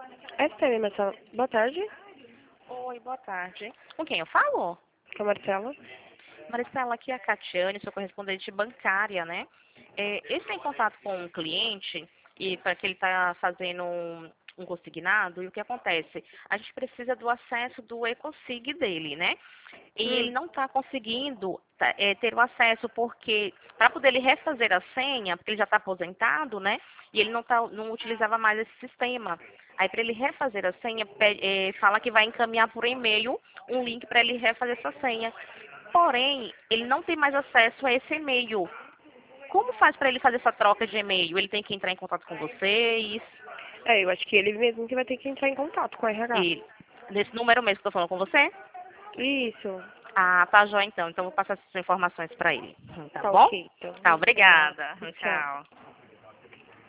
STM, Marcela. Boa tarde. Oi, boa tarde. Com quem eu falo? Com a Marcela. Maricela, aqui é a Catiane, sou correspondente bancária, né? Eu estou em contato com um cliente e para que ele está fazendo um consignado, e o que acontece? A gente precisa do acesso do EcoSig dele, né? E ele Hum. não está conseguindo ter o acesso porque, para poder ele refazer a senha, porque ele já está aposentado, né? E ele não utilizava mais esse sistema. Aí, para ele refazer a senha, fala que vai encaminhar por e-mail um link para ele refazer essa senha. Porém, ele não tem mais acesso a esse e-mail. Como faz para ele fazer essa troca de e-mail? Ele tem que entrar em contato com vocês? Eu acho que ele mesmo que vai ter que entrar em contato com a RH. E nesse número mesmo que eu estou falando com você? Isso. Ah, tá jóia então. Então eu vou passar essas informações para ele. Tá Tá bom? ok, então. Tá, Obrigada. obrigada. Tchau. Tchau.